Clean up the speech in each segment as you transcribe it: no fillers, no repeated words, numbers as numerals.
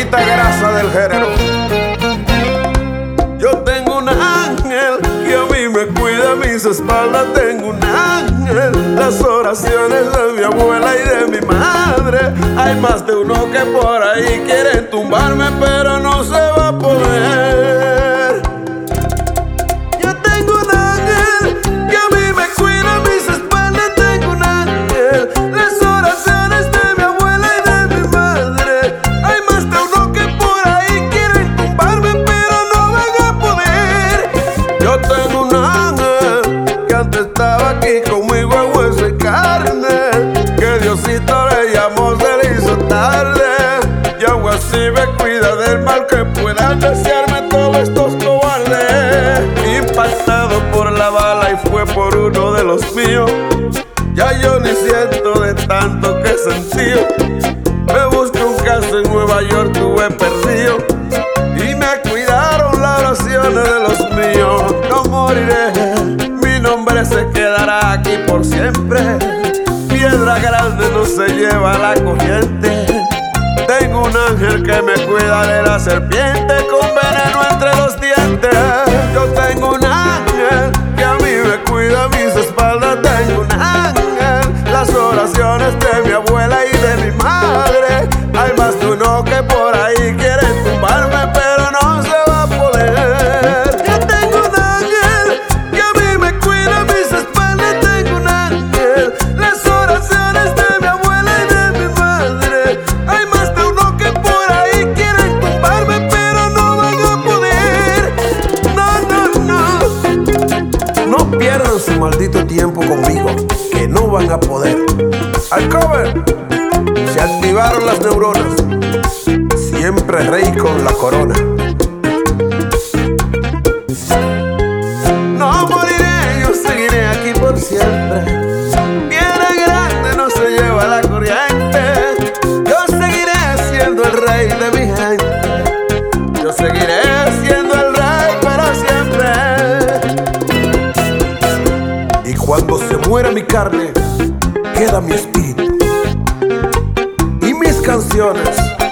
poquita grasa del género. Yo tengo un ángel que a mí me cuida mis espaldas. Tengo un ángel, las oraciones de mi abuela y de mi madre. Hay más de uno que por ahí quieren tumbarme, pero no se va a poder. Yo tengo un ángel que a mí me cuida mis espaldas. Tengo un ángel, las oraciones de mi abuela y de mi madre. Hay más de uno que por ahí quieren tumbarme, pero no van a poder. Yo tengo un ángel que antes estaba aquí conmigo en hueso y carne, que Diosito le llamó, se le hizo tarde. Y aún así me cuida del mal que puedan desearme todos estos cobardes. Impactado por la bala y fue por uno de los míos. Ya yo ni siento de tanto que sentí. Me busqué un caso en Nueva York, tuve perdido, y me cuidaron las oraciones de los míos. No moriré, mi nombre se quedará aquí por siempre. Piedra grande no se lleva la corriente. Tengo un ángel que me cuida de la serpiente con veneno entre los dientes. Yo tengo un ángel que a mí me cuida mis espaldas. Tengo un ángel, las oraciones de mi abuela y de mi madre. Hay más de uno que por ahí quieren tumbarme, pero no se va a poder. Yo tengo un ángel que a mí me cuida mis espaldas. Tengo un ángel, las oraciones de mi abuela y de mi madre. Hay más de uno que por ahí quieren tumbarme, pero no van a poder. No pierdan su maldito tiempo conmigo, que no van a poder. Al cover, se activaron las neuronas. Siempre rey con la corona. No moriré, yo seguiré aquí por siempre. Piedra grande no se lleva la corriente. Yo seguiré siendo el rey de mi gente. Yo seguiré siendo el rey para siempre. Y cuando se muera mi carne, queda mi espíritu y mis canciones.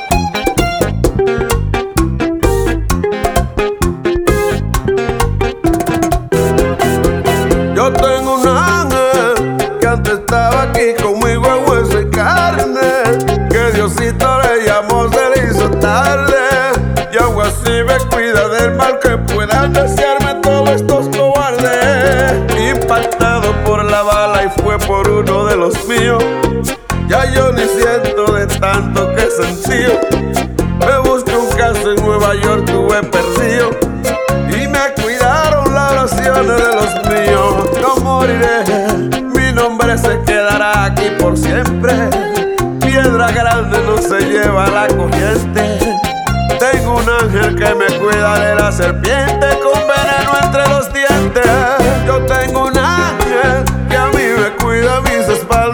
Yo tengo un ángel que antes estaba aquí conmigo en hueso y carne, que Diosito le llamó, se le hizo tarde. Y aún así me cuida del mal que puedan desearme todos estos cobardes. Impactado por la bala y fue por uno de los míos. Ya yo ni siento de tanto que sentí. Me busqué un caso en Nueva York, tuve perdido, y me cuidaron las oraciones de los míos. No moriré, mi nombre se quedará aquí por siempre. Piedra grande no se lleva la corriente. Tengo un ángel que me cuida de la serpiente con veneno entre los dientes. Yo tengo un ángel que a mí me cuida mis espaldas.